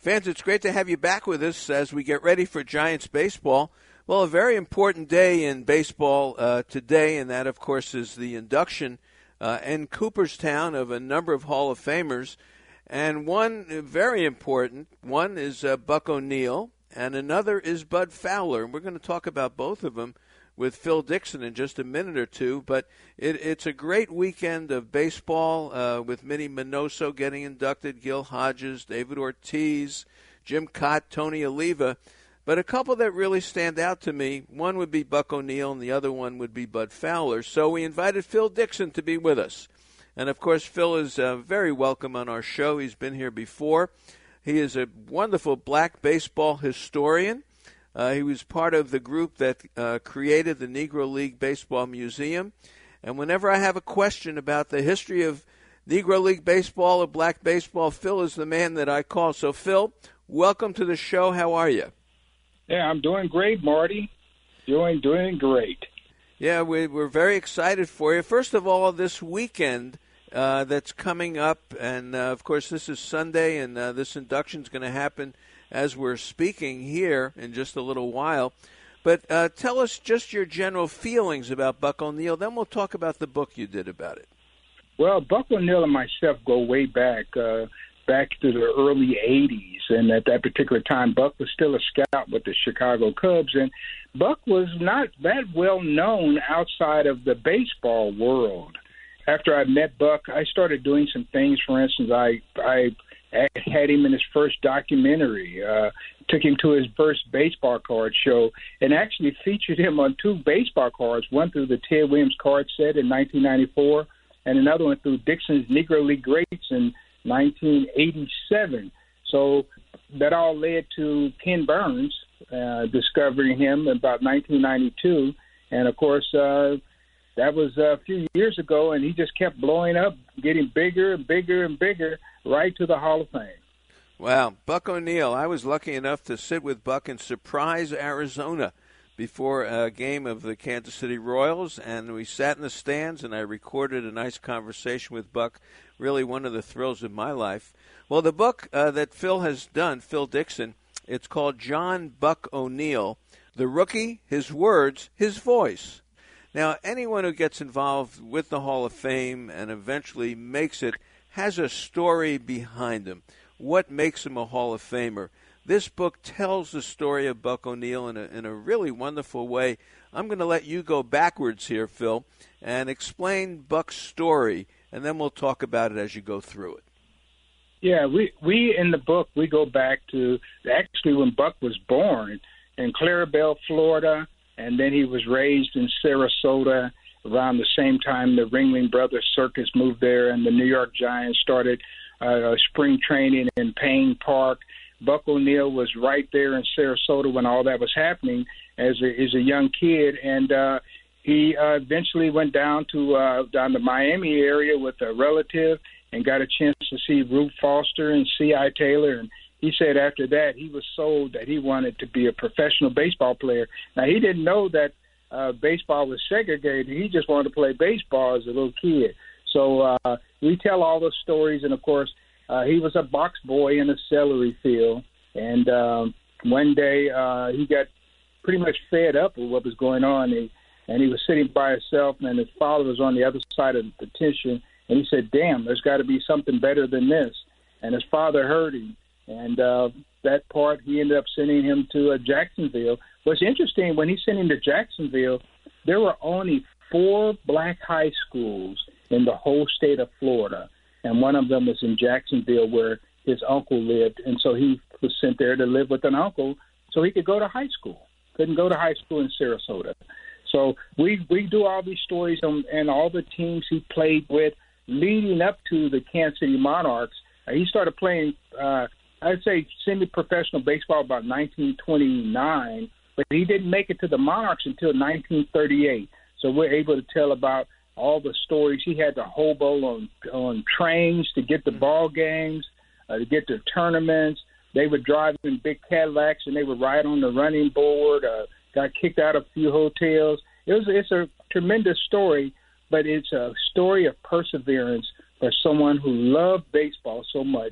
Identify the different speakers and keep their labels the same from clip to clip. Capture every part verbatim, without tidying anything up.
Speaker 1: Fans, it's great to have you back with us as we get ready for Giants baseball. Well, a very important day in baseball uh, today, and that, of course, is the induction uh, in Cooperstown of a number of Hall of Famers. And one very important one is uh, Buck O'Neil, and another is Bud Fowler. And we're going to talk about both of them with Phil Dixon in just a minute or two. But it, it's a great weekend of baseball uh, with Minnie Minoso getting inducted, Gil Hodges, David Ortiz, Jim Cott, Tony Oliva. But a couple that really stand out to me, one would be Buck O'Neil and the other one would be Bud Fowler. So we invited Phil Dixon to be with us. And, of course, Phil is uh, very welcome on our show. He's been here before. He is a wonderful black baseball historian. Uh, he was part of the group that uh, created the Negro League Baseball Museum. And whenever I have a question about the history of Negro League baseball or black baseball, Phil is the man that I call. So, Phil, welcome to the show. How are you?
Speaker 2: Yeah, I'm doing great, Marty. Doing, doing great.
Speaker 1: Yeah, we, we're very excited for you. First of all, this weekend uh, that's coming up, and, uh, of course, this is Sunday, and uh, this induction is going to happen as we're speaking here in just a little while. But uh, tell us just your general feelings about Buck O'Neil. Then we'll talk about the book you did about it.
Speaker 2: Well, Buck O'Neil and myself go way back, uh, back to the early eighties. And at that particular time, Buck was still a scout with the Chicago Cubs. And Buck was not that well known outside of the baseball world. After I met Buck, I started doing some things. For instance, I I had him in his first documentary, uh, took him to his first baseball card show, and actually featured him on two baseball cards, one through the Ted Williams card set in nineteen ninety-four, and another one through Dixon's Negro League Greats in nineteen eighty-seven. So that all led to Ken Burns uh, discovering him about nineteen ninety-two. And, of course, uh, that was a few years ago, and he just kept blowing up, getting bigger and bigger and bigger, right to the Hall of Fame.
Speaker 1: Wow. Buck O'Neil, I was lucky enough to sit with Buck in Surprise, Arizona, before a game of the Kansas City Royals, and we sat in the stands, and I recorded a nice conversation with Buck, really one of the thrills of my life. Well, the book uh, that Phil has done, Phil Dixon, it's called John Buck O'Neil, The Rookie, His Words, His Voice. Now, anyone who gets involved with the Hall of Fame and eventually makes it has a story behind him. What makes him a Hall of Famer? This book tells the story of Buck O'Neil in a, in a really wonderful way. I'm going to let you go backwards here, Phil, and explain Buck's story, and then we'll talk about it as you go through it.
Speaker 2: Yeah, we, we in the book, we go back to actually when Buck was born in Clarabelle, Florida, and then he was raised in Sarasota around the same time the Ringling Brothers Circus moved there and the New York Giants started uh, spring training in Payne Park. Buck O'Neil was right there in Sarasota when all that was happening as a, as a young kid, and uh, he uh, eventually went down to uh, down the Miami area with a relative and got a chance to see Ruth Foster and C I Taylor. And he said after that he was sold that he wanted to be a professional baseball player. Now, he didn't know that uh, baseball was segregated. He just wanted to play baseball as a little kid. So uh, we tell all those stories. And, of course, uh, he was a box boy in a celery field. And um, one day uh, he got pretty much fed up with what was going on. He, and he was sitting by himself, and his father was on the other side of the petition. And he said, damn, there's got to be something better than this. And his father heard him. And uh, that part, he ended up sending him to uh, Jacksonville. What's interesting, when he sent him to Jacksonville, there were only four black high schools in the whole state of Florida. And one of them was in Jacksonville where his uncle lived. And so he was sent there to live with an uncle so he could go to high school. Couldn't go to high school in Sarasota. So we, we do all these stories on, and all the teams he played with leading up to the Kansas City Monarchs. Uh, he started playing, uh, I'd say, semi-professional baseball about nineteen twenty-nine, but he didn't make it to the Monarchs until nineteen thirty-eight. So we're able to tell about all the stories. He had to hobo on, on trains to get to ball games, uh, to get to tournaments. They would drive in big Cadillacs, and they would ride on the running board, uh, got kicked out of a few hotels. It was It's a tremendous story, but it's a story of perseverance for someone who loved baseball so much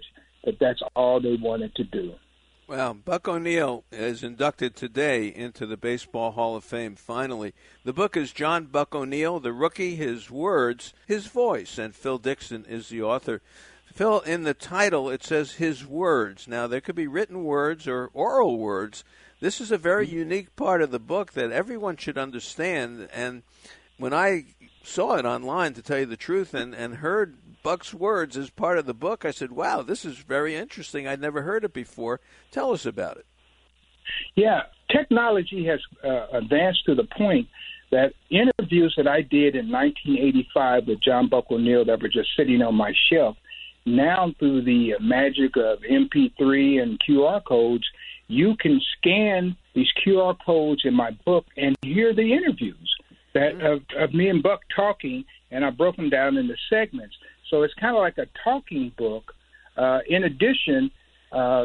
Speaker 2: that that's all they wanted to do.
Speaker 1: Well, Buck O'Neil is inducted today into the Baseball Hall of Fame, finally. The book is John Buck O'Neil, The Rookie, His Words, His Voice, and Phil Dixon is the author. Phil, in the title, it says his words. Now, there could be written words or oral words. This is a very unique part of the book that everyone should understand. And when I saw it online, to tell you the truth, and, and heard Buck's words as part of the book, I said, wow, this is very interesting. I'd never heard it before. Tell us about it.
Speaker 2: Yeah, technology has uh, advanced to the point that interviews that I did in nineteen eighty-five with John Buck O'Neil that were just sitting on my shelf, now through the magic of M P three and Q R codes, you can scan these Q R codes in my book and hear the interviews that mm-hmm. of, of me and Buck talking, and I broke them down into segments. So it's kind of like a talking book. Uh, in addition, uh,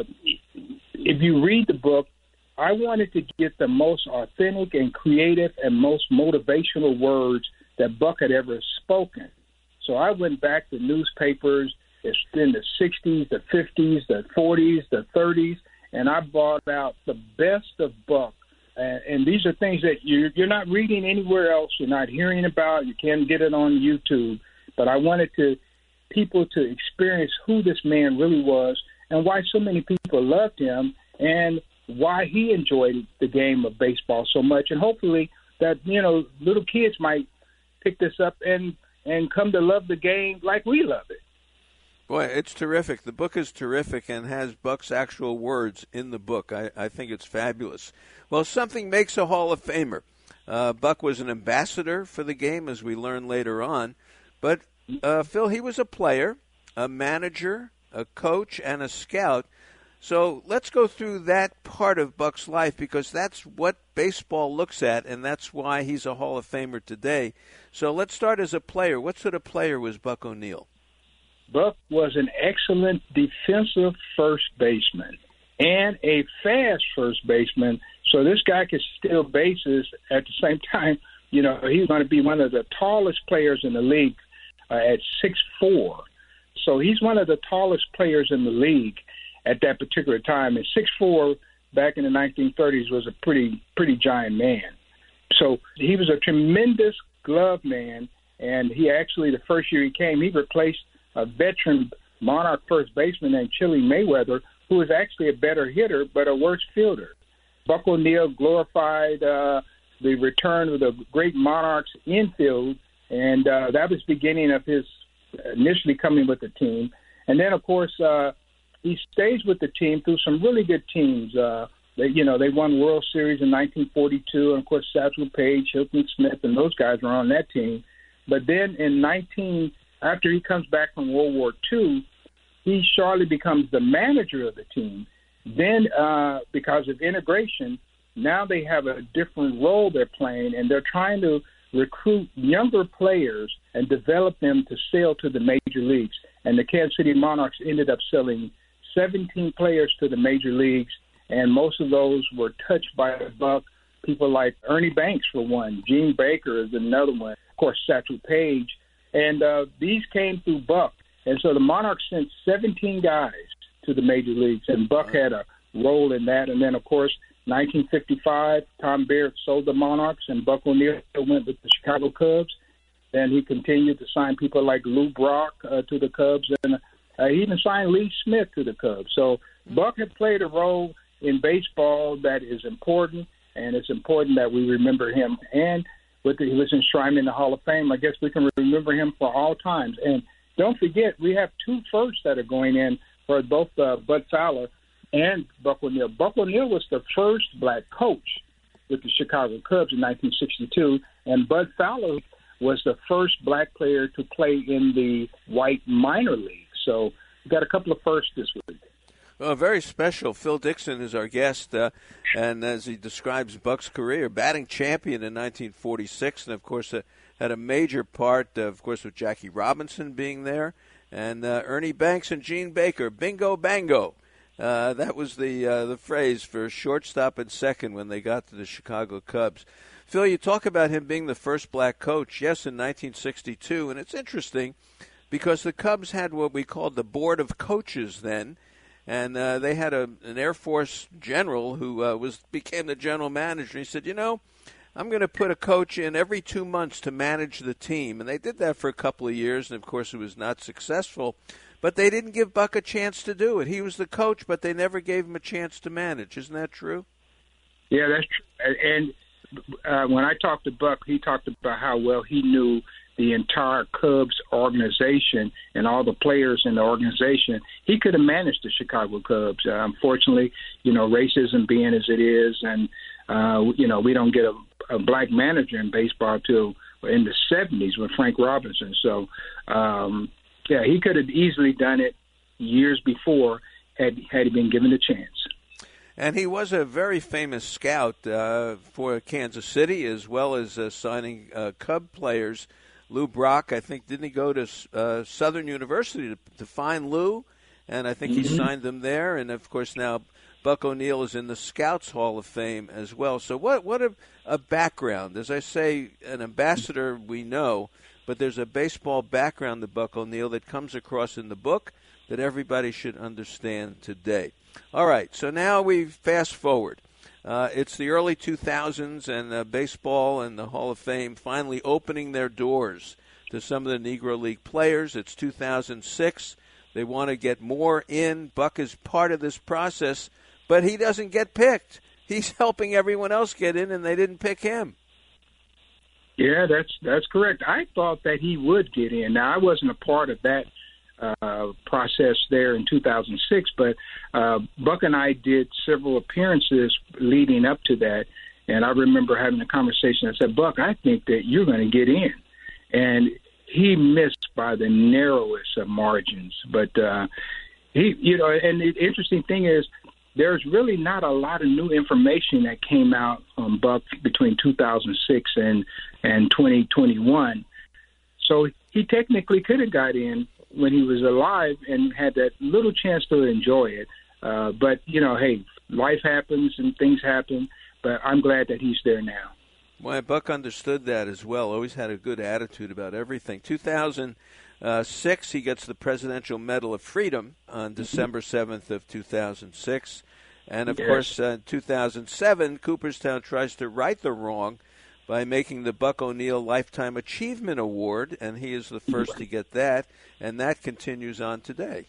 Speaker 2: if you read the book, I wanted to get the most authentic and creative and most motivational words that Buck had ever spoken. So I went back to newspapers in the sixties, the fifties, the forties, the thirties, and I brought out the best of Buck. And, and these are things that you're, you're not reading anywhere else. You're not hearing about. You can't get it on YouTube. But I wanted to people to experience who this man really was and why so many people loved him and why he enjoyed the game of baseball so much. And hopefully that, you know, little kids might pick this up and, and come to love the game like we love it.
Speaker 1: Boy, it's terrific. The book is terrific and has Buck's actual words in the book. I, I think it's fabulous. Well, something makes a Hall of Famer. Uh, Buck was an ambassador for the game, as we learn later on. But, uh, Phil, he was a player, a manager, a coach, and a scout. So let's go through that part of Buck's life, because that's what baseball looks at, and that's why he's a Hall of Famer today. So let's start as a player. What sort of player was Buck O'Neil?
Speaker 2: Buck was an excellent defensive first baseman and a fast first baseman. So this guy could steal bases at the same time. You know, he's going to be one of the tallest players in the league uh, at six foot four. So he's one of the tallest players in the league at that particular time. And six foot four back in the nineteen thirties was a pretty, pretty giant man. So he was a tremendous glove man. And he actually, the first year he came, he replaced a veteran Monarch first baseman named Chili Mayweather, who was actually a better hitter but a worse fielder. Buck O'Neil glorified uh, the return of the great Monarchs infield, and uh, that was the beginning of his initially coming with the team. And then, of course, uh, he stays with the team through some really good teams. Uh, they, you know, they won World Series in nineteen forty-two, and, of course, Satchel Paige, Hilton Smith, and those guys were on that team. But then in nineteen after he comes back from World War Two, he shortly becomes the manager of the team. Then, uh, because of integration, now they have a different role they're playing, and they're trying to recruit younger players and develop them to sell to the major leagues. And the Kansas City Monarchs ended up selling seventeen players to the major leagues, and most of those were touched by Buck. People like Ernie Banks, for one. Gene Baker is another one. Of course, Satchel Paige. And uh, these came through Buck. And so the Monarchs sent seventeen guys to the major leagues, and Buck had a role in that. And then, of course, nineteen fifty-five, Tom Barrett sold the Monarchs, and Buck O'Neil went with the Chicago Cubs. Then he continued to sign people like Lou Brock uh, to the Cubs, and uh, he even signed Lee Smith to the Cubs. So Buck had played a role in baseball that is important, and it's important that we remember him. And with the, he was enshrined in the Hall of Fame, I guess we can remember him for all times. And don't forget, we have two firsts that are going in for both uh, Bud Fowler and Buck O'Neil. Buck O'Neil was the first black coach with the Chicago Cubs in nineteen sixty-two, and Bud Fowler was the first black player to play in the white minor league. So we got a couple of firsts this week.
Speaker 1: Well, very special. Phil Dixon is our guest, uh, and as he describes Buck's career, batting champion in nineteen forty-six, and of course uh, had a major part, uh, of course, with Jackie Robinson being there, and uh, Ernie Banks and Gene Baker. Bingo, bango. Uh, that was the uh, the phrase for shortstop and second when they got to the Chicago Cubs. Phil, you talk about him being the first black coach, yes, in nineteen sixty-two, and it's interesting because the Cubs had what we called the Board of Coaches then, And uh, they had a, an Air Force general who uh, was became the general manager. He said, you know, I'm going to put a coach in every two months to manage the team. And they did that for a couple of years, and, of course, it was not successful. But they didn't give Buck a chance to do it. He was the coach, but they never gave him a chance to manage. Isn't that true?
Speaker 2: Yeah, that's true. And uh, when I talked to Buck, he talked about how well he knew the entire Cubs organization and all the players in the organization. He could have managed the Chicago Cubs. Uh, unfortunately, you know, racism being as it is, and, uh, you know, we don't get a, a black manager in baseball till in the seventies with Frank Robinson. So, um, yeah, he could have easily done it years before had, had he been given a chance.
Speaker 1: And he was a very famous scout uh, for Kansas City, as well as uh, signing uh, Cub players. Lou Brock, I think, didn't he go to uh, Southern University to, to find Lou? And I think mm-hmm. he signed them there. And, of course, now Buck O'Neil is in the Scouts Hall of Fame as well. So what what a, a background. As I say, an ambassador we know, but there's a baseball background to Buck O'Neil that comes across in the book that everybody should understand today. All right, so now we fast forward. Uh, it's the early two thousands, and uh, baseball and the Hall of Fame finally opening their doors to some of the Negro League players. It's two thousand six. They want to get more in. Buck is part of this process, but he doesn't get picked. He's helping everyone else get in, and they didn't pick him.
Speaker 2: Yeah, that's that's correct. I thought that he would get in. Now, I wasn't a part of that uh, process there in two thousand six, but uh, Buck and I did several appearances leading up to that, and I remember having a conversation. I said, Buck, I think that you're going to get in. And he missed by the narrowest of margins. But, uh, he, you know, and the interesting thing is, there's really not a lot of new information that came out on Buck between two thousand six and, and twenty twenty-one. So he technically could have got in when he was alive and had that little chance to enjoy it. Uh, but, you know, hey, life happens and things happen, but I'm glad that he's there now.
Speaker 1: Well, Buck understood that as well, always had a good attitude about everything. two thousand six, he gets the Presidential Medal of Freedom on December seventh of two thousand six. And, of yes. course, uh, in two thousand seven, Cooperstown tries to right the wrong by making the Buck O'Neil Lifetime Achievement Award, and he is the first to get that, and that continues on today.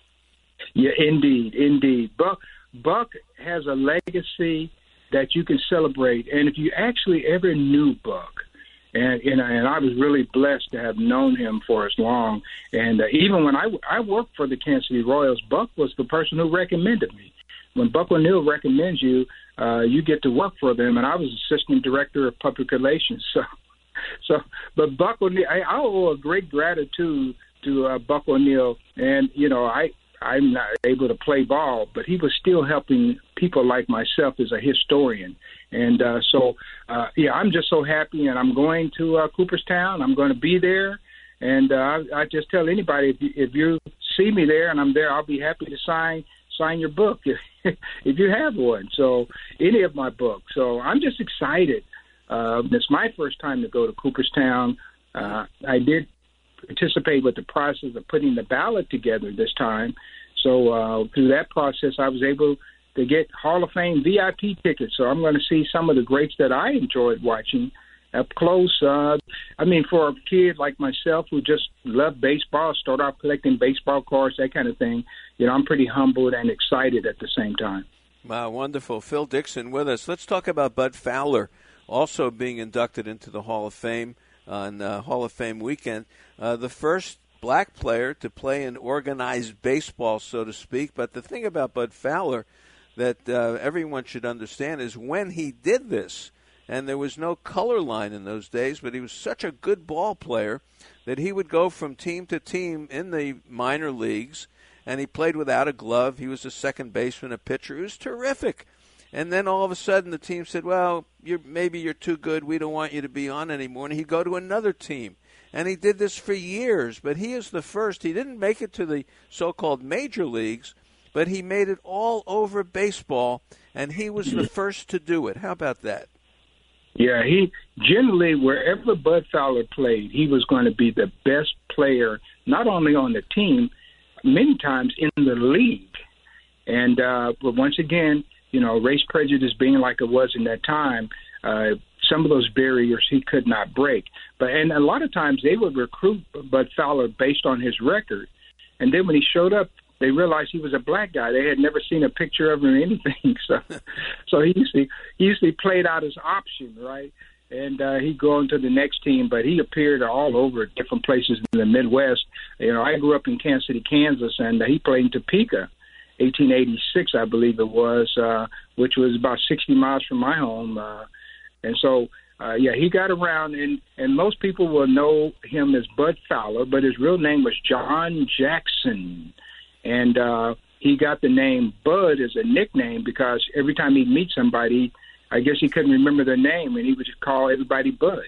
Speaker 2: Yeah, indeed, indeed. Buck, Buck has a legacy that you can celebrate, and if you actually ever knew Buck, and and, and I was really blessed to have known him for as long, and uh, even when I, I worked for the Kansas City Royals, Buck was the person who recommended me. When Buck O'Neil recommends you, uh, you get to work for them, and I was assistant director of public relations. So, so, but Buck O'Neil, I, I owe a great gratitude to uh, Buck O'Neil, and you know, I I'm not able to play ball, but he was still helping people like myself as a historian, and uh, so uh, yeah, I'm just so happy, and I'm going to uh, Cooperstown. I'm going to be there, and uh, I, I just tell anybody if you, if you see me there and I'm there, I'll be happy to sign. sign your book if, if you have one. So any of my books. So I'm just excited. Uh, it's my first time to go to Cooperstown. Uh, I did participate with the process of putting the ballot together this time. So uh, through that process, I was able to get Hall of Fame V I P tickets. So I'm going to see some of the greats that I enjoyed watching up close. Uh, I mean, for a kid like myself who just loved baseball, start off collecting baseball cards, that kind of thing, you know, I'm pretty humbled and excited at the same time.
Speaker 1: Wow, wonderful. Phil Dixon with us. Let's talk about Bud Fowler also being inducted into the Hall of Fame on uh, Hall of Fame weekend. Uh, the first black player to play in organized baseball, so to speak. But the thing about Bud Fowler that uh, everyone should understand is when he did this, and there was no color line in those days, but he was such a good ball player that he would go from team to team in the minor leagues, and he played without a glove. He was a second baseman, a pitcher. He was terrific. And then all of a sudden the team said, well, you're, maybe you're too good. We don't want you to be on anymore. And he'd go to another team. And he did this for years, but he is the first. He didn't make it to the so-called major leagues, but he made it all over baseball, and he was the first to do it. How about that?
Speaker 2: Yeah, he generally, wherever Bud Fowler played, he was going to be the best player, not only on the team, many times in the league. And uh, but once again, you know, race prejudice being like it was in that time, uh, some of those barriers he could not break. But and a lot of times they would recruit Bud Fowler based on his record, and then when he showed up, they realized he was a black guy. They had never seen a picture of him or anything. So, so he usually he usually played out his option, right? And uh, he'd go on to the next team, but he appeared all over different places in the Midwest. You know, I grew up in Kansas City, Kansas, and uh, he played in Topeka, eighteen eighty-six, I believe it was, uh, which was about sixty miles from my home. Uh, and so, uh, yeah, he got around, and, and most people will know him as Bud Fowler, but his real name was John Jackson. And uh, he got the name Bud as a nickname because every time he'd meet somebody, I guess he couldn't remember their name, and he would just call everybody Bud.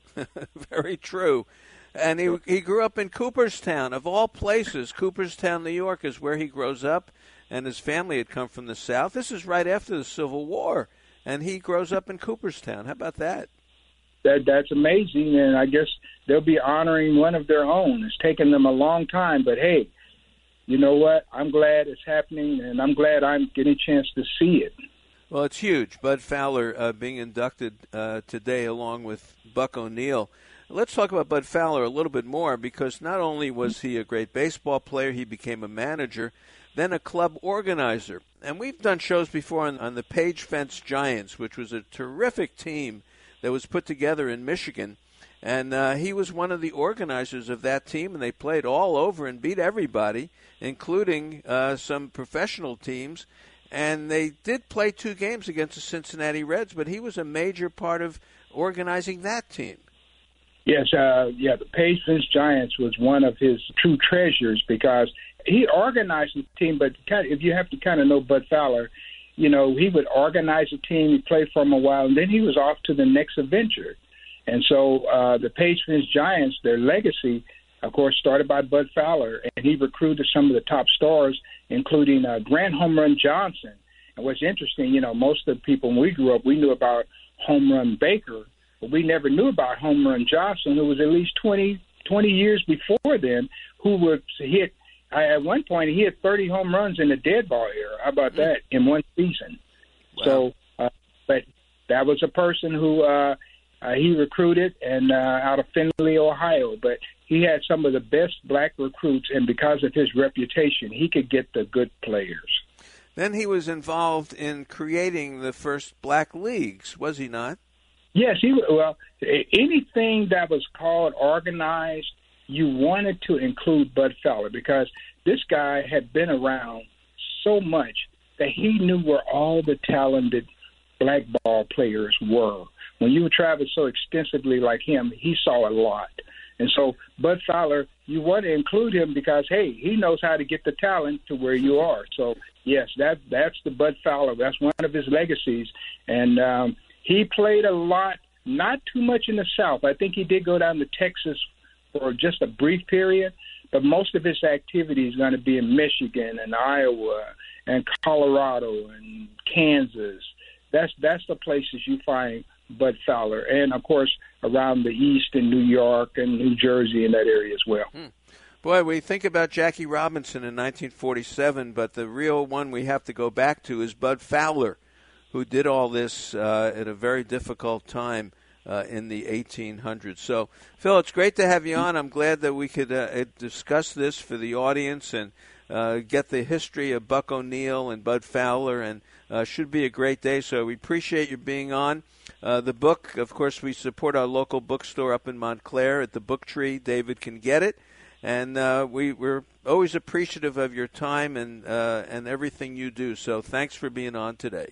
Speaker 1: Very true. And he he grew up in Cooperstown, of all places. Cooperstown, New York, is where he grows up, and his family had come from the South. This is right after the Civil War, and he grows up in Cooperstown. How about that?
Speaker 2: That That's amazing, and I guess they'll be honoring one of their own. It's taken them a long time, but hey, you know what? I'm glad it's happening, and I'm glad I'm getting a chance to see it.
Speaker 1: Well, it's huge. Bud Fowler uh, being inducted uh, today along with Buck O'Neil. Let's talk about Bud Fowler a little bit more, because not only was he a great baseball player, he became a manager, then a club organizer. And we've done shows before on, on the Page Fence Giants, which was a terrific team that was put together in Michigan. And uh, he was one of the organizers of that team, and they played all over and beat everybody, including uh, some professional teams. And they did play two games against the Cincinnati Reds, but he was a major part of organizing that team.
Speaker 2: Yes, uh, yeah, the Page Fence Giants was one of his true treasures because he organized the team, but kind of, if you have to kind of know Bud Fowler, you know, he would organize a team, he'd play for him a while, and then he was off to the next adventure. And so uh, the Page Fence Giants, their legacy, of course, started by Bud Fowler, and he recruited some of the top stars, including uh, Grant Home Run Johnson. And what's interesting, you know, most of the people when we grew up, we knew about Home Run Baker, but we never knew about Home Run Johnson, who was at least twenty, twenty years before then, who would hit, uh, at one point, he hit thirty home runs in the dead ball era. How about that, in one season? Wow. So, uh, but that was a person who uh, uh, he recruited and uh, out of Findlay, Ohio, but he had some of the best black recruits, and because of his reputation, he could get the good players.
Speaker 1: Then he was involved in creating the first black leagues, was he not?
Speaker 2: Yes, he well, anything that was called organized, you wanted to include Bud Fowler because this guy had been around so much that he knew where all the talented black ball players were. When you traveled so extensively like him, he saw a lot. And so Bud Fowler, you want to include him because, hey, he knows how to get the talent to where you are. So, yes, that that's the Bud Fowler. That's one of his legacies. And um, he played a lot, not too much in the South. I think he did go down to Texas for just a brief period, but most of his activity is going to be in Michigan and Iowa and Colorado and Kansas. That's that's the places you find Bud Fowler, and of course around the East in New York and New Jersey in that area as well.
Speaker 1: Hmm. Boy, we think about Jackie Robinson in nineteen forty-seven, but the real one we have to go back to is Bud Fowler, who did all this uh, at a very difficult time uh, in the eighteen hundreds. So, Phil, it's great to have you on. I'm glad that we could uh, discuss this for the audience and uh, get the history of Buck O'Neil and Bud Fowler, and uh, should be a great day. So we appreciate you being on. Uh, the book, of course, we support our local bookstore up in Montclair at the Book Tree. David can get it. And uh, we, we're always appreciative of your time and uh, and everything you do. So thanks for being on today.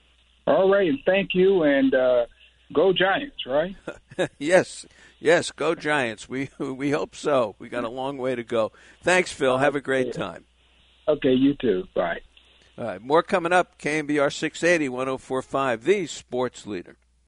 Speaker 2: All right, and thank you, and uh, go Giants, right?
Speaker 1: yes, yes, go Giants. We we hope so. We got a long way to go. Thanks, Phil. Have a great time.
Speaker 2: Okay, you too. Bye.
Speaker 1: All right, more coming up. K M B R six eighty, one oh four point five, the Sports Leader.